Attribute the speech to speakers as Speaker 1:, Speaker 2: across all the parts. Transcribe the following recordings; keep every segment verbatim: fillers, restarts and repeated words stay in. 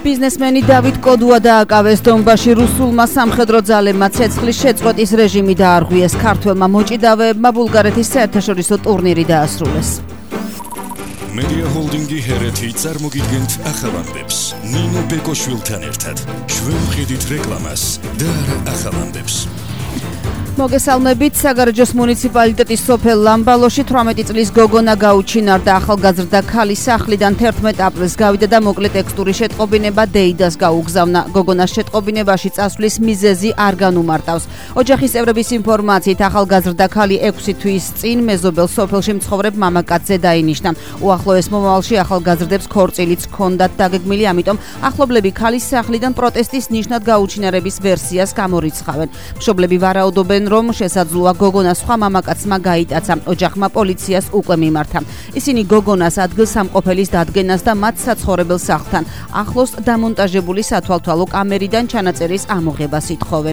Speaker 1: Biznesmeni David Kodua დააკავეს დონბასში რუსულმა სამხედრო ძალებმა ცეცხლის შეწყვეტის რეჟიმი დაარღვიეს. ქართველმა მოჭიდავეებმა ბულგარეთის საერთაშორისო ტურნირი დაასრულეს.
Speaker 2: Media Holding-ი ჰერეთი წარმოგიდგენთ ახალამდებს. ნინო ბეკოშვილთან ერთად. ჩვენ ვხედით რეკლამას და არა ახალამდებს.
Speaker 1: მოგესალმებით, საგარეჯოს მუნიციპალიტეტის სოფელ ლამბალოში თვრამეტი წლის გოგონა გაუჩინარდა. ახალგაზრდა ქალის სახლიდან თერთმეტ აპრილს გავიდა და მოკლე ტექსტური შეტყობინება დეიდას გაუგზავნა. გოგონას შეტყობინებაში წასვლის მიზეზი არ განუმარტავს. ოჯახის წევრების ინფორმაციით ახალგაზრდა ქალი ექვსი თვის წინ მეზობელ სოფელში მცხოვრებ მამაკაცზე დაინიშნა. უახლოეს მომავალში ახალგაზრდებს ქორწილიც ჰქონდათ დაგეგმილი, ამიტომ ახლობლები ქალის სახლიდან პროტესტის ნიშნად გაუჩინარების ვერსიას გამორიცხავენ. მშობლები ვარაუდობენ, რომ შესაძლოა გოგონა სხვა მამაკაცმა გაიტაცა. ოჯახმა პოლიციას უკვე მიმართა. ისინი გოგონას ადგილსამყოფელის დადგენას და მათ საცხოვრებელ სახლთან ახლოს დამონტაჟებული სათვალთვალო კამერიდან ჩანაწერის ამოღებას ითხოვენ.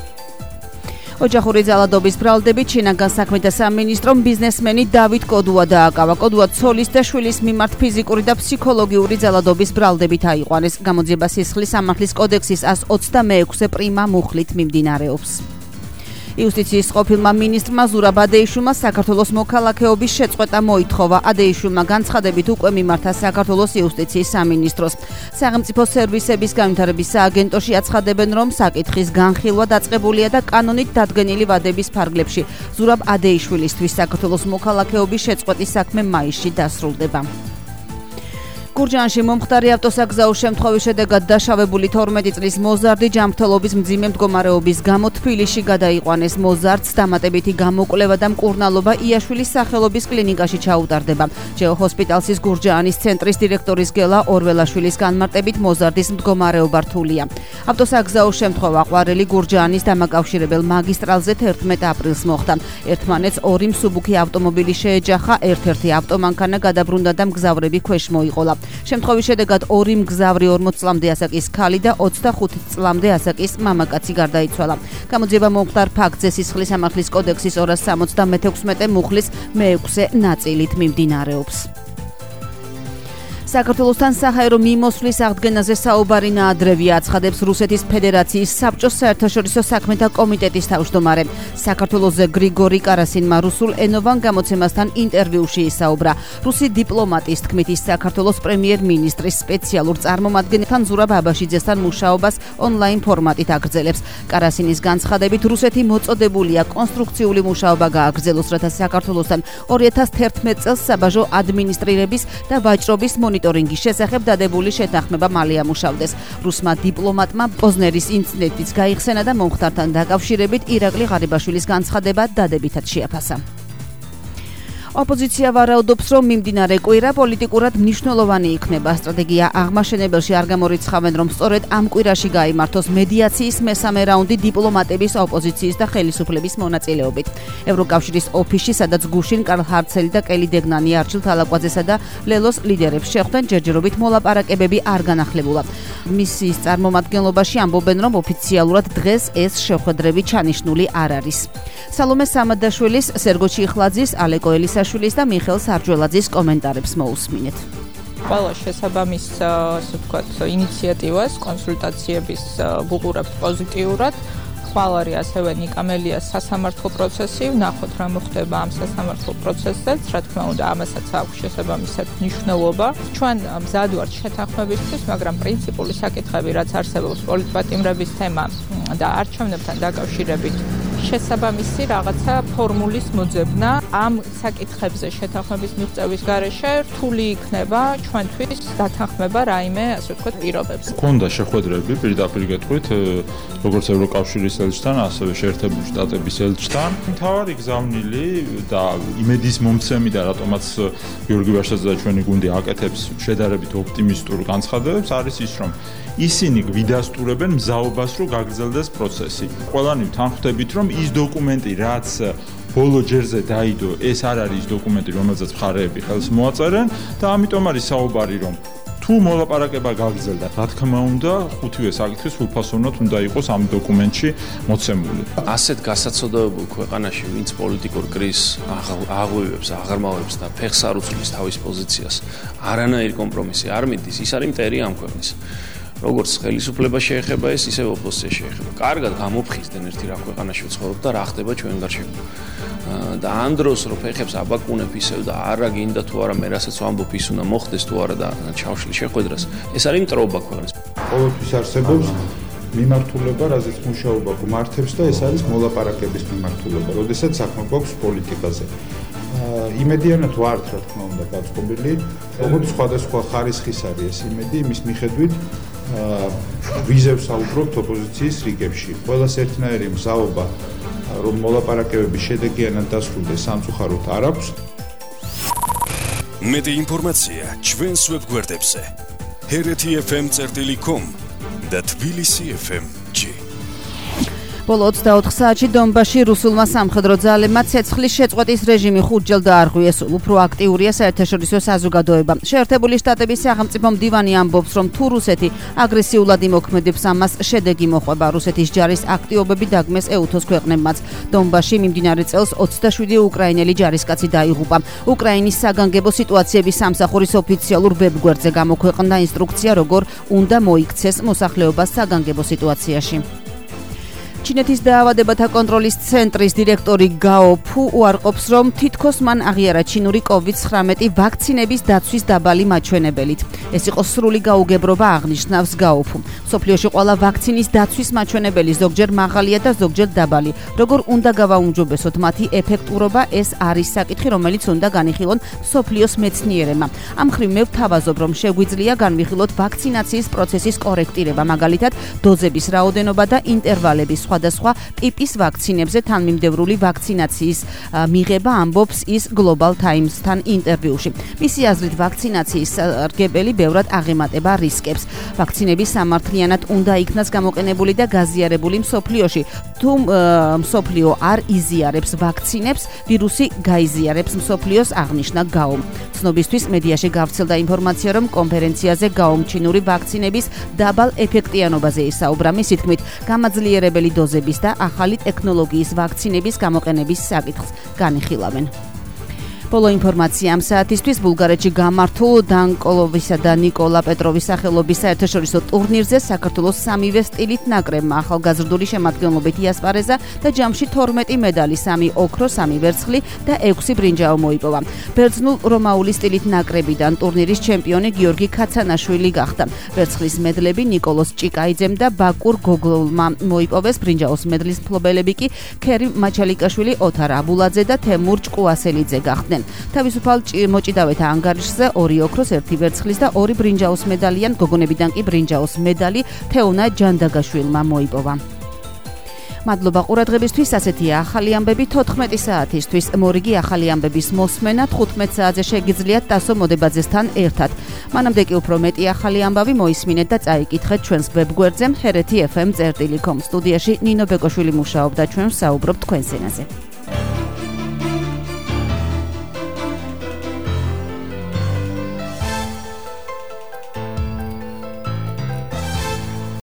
Speaker 1: ოჯახური ძალადობის ბრალდებით შინაგან საქმეთა სამინისტრომ ბიზნესმენი დავით კოდუა დააკავა. კოდუა ცოლის და შვილის მიმართ ფიზიკური და ფსიქოლოგიური ძალადობის ბრალდებით აიყვანეს. გამოძიება სისხლის სამართლის კოდექსის ას ოცდამეექვსე პრიმა მუხლით მიმდინარეობს. იუსტიციის ყოფილმა მინისტრმა ზურაბ ადეიშვილმა საქართველოს მოქალაქეობის შეწყვეტა მოითხოვა. ადეიშვილმა განცხადებით უკვე მიმართა საქართველოს იუსტიციის სამინისტროს. სახელმწიფო სერვისების განვითარების სააგენტოში აცხადებენ, რომ საკითხის განხილვა დაწყებულია და კანონით დადგენილი ვადების ფარგლებში ზურაბ ადეიშვილისთვის საქართველოს მოქალაქეობის შეწყვეტის საქმე მაისში დასრულდება. გურჯაანში მომხდარი ავტოსაგზაო შემთხვევის შედეგად დაშავებული თორმეტი წლის მოზარდი ჯანმრთელობის მძიმე მდგომარეობის გამო თბილისში გადაიყვანეს. მოზარდს დამატებითი გამოკვლევა და მკურნალობა იაშვილის სახელობის კლინიკაში ჩაუტარდება. ჯეო ჰოსპიტალსის გურჯაანის ცენტრის დირექტორის გელა ორველაშვილის განმარტებით მოზარდის მდგომარეობა რთულია. ავტოსაგზაო შემთხვევა ყვარელი გურჯაანის დამაკავშირებელ მაგისტრალზე თერთმეტ აპრილს მოხდა. ერთმანეთს ორი მსუბუქი ავტომობილი შეეჯახა, ერთ-ერთი ავტომანქანა გადაბრუნდა და მგზავრები ქვეშ მოიყოლა. შემთხვევის შედეგად ორი მგზავრი ორმოც წლამდე ასაკის ქალი და ოცდახუთი წლამდე ასაკის მამაკაცი გარდაიცვალა. გამოძიება მომხდარ ფაქტზე სისხლის სამართლის კოდექსის ორას სამოცდამექვსმეტე მუხლის მეექვსე ნაწილით მიმდინარეობს. საქართველოსთან საჰაერო მიმოსვლის აღდგენაზე საუბარი ნაადრევია, აცხადებს რუსეთის ფედერაციის საბჭოს საერთაშორისო საქმეთა კომიტეტის თავმჯდომარე. საქართველოზე გრიგორი კარასინმა რუსულ ენოვან გამოცემასთან ინტერვიუში ისაუბრა. რუსი დიპლომატის თქმით, ის საქართველოს პრემიერ-მინისტრის სპეციალურ წარმომადგენელთან ზურაბ აბაშიძესთან მუშაობას ონლაინ ფორმატით აგრძელებს. კარასინის განცხადებით, რუსეთი მოწოდებულია კონსტრუქციული მუშაობა გააგრძელოს, რათა საქართველოსთან ორი ათას თერთმეტ წელს საბაჟო ადმინისტრირების და ვაჭრობის მონიტორინგის შესახებ დადებული შეთანხმება მალე ამუშავდეს. რუსმა დიპლომატმა პოზნერის ინციდენტიც გაიხსენა და მომხდართან დაკავშირებით ირაკლი ღარიბაშვილის განცხადება დადებითად შეაფასა. ოპოზიცია ვარაუდობს, რომ მიმდინარე კვირა პოლიტიკურად მნიშვნელოვანი იქნება. სტრატეგია აღმაშენებელში არ გამორიცხავენ, რომ სწორედ ამ კვირაში გაიმართოს მედიაციის მესამე რაუნდი დიპლომატების, ოპოზიციის და ხელისუფლების მონაწილეობით. ევროკავშირის ოფისში, სადაც გუშინ კარლ ჰარცელი და კელი დეგნანი არჩილ თალაკვაძესა და ლელოს ლიდერებს შეხვდნენ, ჯერჯერობით მოლაპარაკებები არ განახლებულა. მისიის წარმომადგენლობაში ამბობენ, რომ ოფიციალურად დღეს ეს შეხვედრები ჩანიშნული არ არის. სალომე სამადაშვილის, სერგო ჩიხლაძის, ალეკო ელისაშვილის და მიხელ სარჯველაძის კომენტარებს მოусმინეთ.
Speaker 3: ყველა შესაბამის, ასე ვთქვათ, ინიციატივას, კონსულტაციების ვუყურებთ პოზიტიურად. ხვალ არის ასევე ნიკამელიას სასამართლო პროცესი, ვნახოთ რა მოხდება ამ სასამართლო პროცესზეც, რა თქმა უნდა, ამასაც აქვს შესაბამისად მნიშვნელობა. ჩვენ მზად ვართ შეთანხმებისთვის, მაგრამ პრინციპული საკითხები, რაც არსებობს პოლიტპატიმრების თემა და არჩევნებთან დაკავშირებით, შესაბამისი რაღაცა ფორმულის მოძებნა ამ საკითხებზე შეთანხმების მიღწევის გარეშე რთული იქნება ჩვენთვის დათანხმება რაიმე, ასე ვთქვათ, პირობებს.
Speaker 4: ქონდა შეხვედრები პირდაპირ გეტყვით, როგორც ევროკავშირის ელჩთან, ასევე შეერთებული შტატების ელჩთან. მთავარი გზავნილი და იმედის მომცემი და რატომაც გიორგი ვაშაძე და ჩვენი გუნდი აკეთებს შედარებით ოპტიმისტურ განცხადებებს, არის ის, რომ ისინი გვიდასტურებენ მზაობას, რომ გაგრძელდეს პროცესი. ყველანი თანხმდებით, რომ ის დოკუმენტი, რაც ბოლო ჯერზე დაიდო, ეს არ არის დოკუმენტი, რომელზეც მხარეები ხელს მოაწერენ და ამიტომ არის საუბარი, რომ თუ მოლაპარაკება გაგრძელდა, რა თქმა უნდა, ხუთივე საკითხი სრულფასოვნად უნდა იყოს ამ დოკუმენტში მოცემული.
Speaker 5: ასეთ გასაცოდოებულ ქვეყანაში, ვინც პოლიტიკურ კრიზისს აღვივებს, აღრმავებს და ფეხს არ უცვლის თავის პოზიციას, არანაირი კომპრომისი არ მიდის, ის არის მტერი ამ ქვეყნის. როგორც ხელისუფლება შეეხება ეს, ისე ოპოზიცია შეეხება. კარგად გამოფხიზდნენ ერთი რა ქვეყანაში ვცხოვრობ და რა ხდება ჩვენ გარშემო. და ამ დროს რო ფეხებს აბაკუნებ ისევ და არა გინდა თუ არა მე რასაც ვამბობ ის უნდა მოხდეს თუ არა და ჩავშლი შეხვედრას, ეს არის მტრობა ქვეყნის.
Speaker 6: ყოველთვის არსებობს მიმართულება, რაზეც მუშაობა გმართებს და ეს არის მოლაპარაკების მიმართულება, როდესაც საქმე გვაქვს პოლიტიკაზე. იმედიანად ვართ, რა თქმა უნდა, გაწყობილი, როგორც სხვადასხვა ხარისხის არის ეს იმედი, იმის მიხედვით ვიზევ საუბრობთ ოპოზიციის რიგებში. ყველას ერთნაირი მზაობა, რომ მოლაპარაკებები შედეგიანად დასრულდეს, სამწუხაროდ არ აქვს.
Speaker 2: მეტი ინფორმაცია ჩვენს ვებგვერდებზე ჰერეთი ეფ ემ წერტილი კომ და თბილისი ეფ ემ ჯი.
Speaker 1: ბოლო ოცდაოთხ საათში დონბასში რუსულმა სამხედრო ძალებმა ცეცხლის შეწყვეტის რეჟიმი ხუთჯერ დაარღვიეს. უფრო აქტიურია საერთაშორისო საზოგადოება. შეერთებული შტატების სახელმწიფო მდივანი ამბობს, რომ თუ რუსეთი აგრესიულად იმოქმედებს, ამას შედეგი მოყვება. რუსეთის ჯარის აქტივობები დაგმეს ეუთოს ქვეყნებმაც. დონბასში მიმდინარე წელს ოცდაშვიდი უკრაინელი ჯარისკაცი დაიღუპა. უკრაინის საგანგებო სიტუაციების სამსახურის ოფიციალურ ვებგვერდზე გამოქვეყნდა ინსტრუქცია, როგორ უნდა მოიქცეს მოსახლეობა საგანგებო სიტუაციაში. ჩინეთის დაავადებათა კონტროლის ცენტრის დირექტორი გაო ფუ უარყოფს, რომ თითქოს მან აღიარა ჩინური კოვიდ ცხრამეტი ვაქცინების დაცვის დაბალი მაჩვენებელით. ეს იყო სრული გაუგებრობა, აღნიშნავს გაო ფუ. მსოფლიოში ყველა ვაქცინის დაცვის მაჩვენებელი ზოგჯერ მაღალია და ზოგჯერ დაბალი. როგორ უნდა გავაუმჯობესოთ მათი ეფექტურობა, ეს არის საკითხი, რომელიც უნდა განიხილონ მსოფლიოს მეცნიერებმა. ამ მხრივ მე ვთავაზობ, რომ შეგვიძლია განვიხილოთ ვაქცინაციის პროცესის კორექტირება, მაგალითად დოზების რაოდენობა და ინტერვალების სხვადასხვა ტიპის ვაქცინებზე თანმიმდევრული ვაქცინაციის მიღება, ამბობს ის Global Times-თან ინტერვიუში. მისი აზრით, ვაქცინაციის სარგებელი ბევრად აღემატება რისკებს. ვაქცინები სამართლიანად უნდა იქნას გამოყენებული და გაზიარებული მსოფლიოში. თუ მსოფლიო არ იზიარებს ვაქცინებს, ვირუსი გაიზიარებს მსოფლიოს, აღნიშნა გაომ. ცნობისთვის მედიაში გავრცელდა ინფორმაცია, რომ კონფერენციაზე გაომ ჩინური ვაქცინების დაბალ ეფექტიანობაზე ისაუბრა. მისი თქმით, გამაძლიერებელი დოზების და ახალი ტექნოლოგიის ვაქცინების გამოყენების საკითხს განიხილავენ. ბოლო ინფორმაცია ამ საათისთვის ბულგარეთში გამართულ დანკოლოვისა და ნიკოლა პეტროვის სახელობის საერთაშორისო ტურნირზე საქართველოს სამივე სტილით ნაკრებმა ახალგაზრდული შემადგენლობით იასპარეზა და ჯამში თორმეტი მედალი, სამი ოქრო, სამი ვერცხლი და ექვსი ბრინჯაო მოიპოვა. ბერძნულ რომაული სტილით ნაკრებიდან ტურნირის ჩემპიონი გიორგი ქაცანაშვილი გახდა. ვერცხლის მედლები ნიკოლოს ჭიკაიძემ და ბაკურ გოგოლმა მოიპოვეს, ბრინჯაოს მედლის მფლობელები კი ქერიმ მაჩალიკაშვილი, ოთარ აბულაძე და თემურ ჭკუასელიძე გახდნენ. თავისუფალ მოჭიდავეთა ანგარიშზე ორი ოქროს, ერთი ვერცხლის და ორი ბრინჯაოს მედალიან, გოგონებიდან კი ბრინჯაოს მედალი თეონა ჯანდაგაშვილმა მოიპოვა. მადლობა ყურადღებისთვის, ასეთია ახალი ამბები თოთხმეტი საათისთვის. მორიგი ახალი ამბების მოსმენა თხუთმეტ საათზე შეგიძლიათ ტასო მოდებაძესთან ერთად. მანამდე კი უფრო მეტი ახალი ამბავი მოისმინეთ და წაიკითხეთ ჩვენს ვებგვერდზე ჰერეთი ეფ ემ წერტილი კომ. სტუდიაში ნინო ბეკოშვილი მუშაობდა, ჩვენ ვსაუბრობთ თქვენს ენაზე.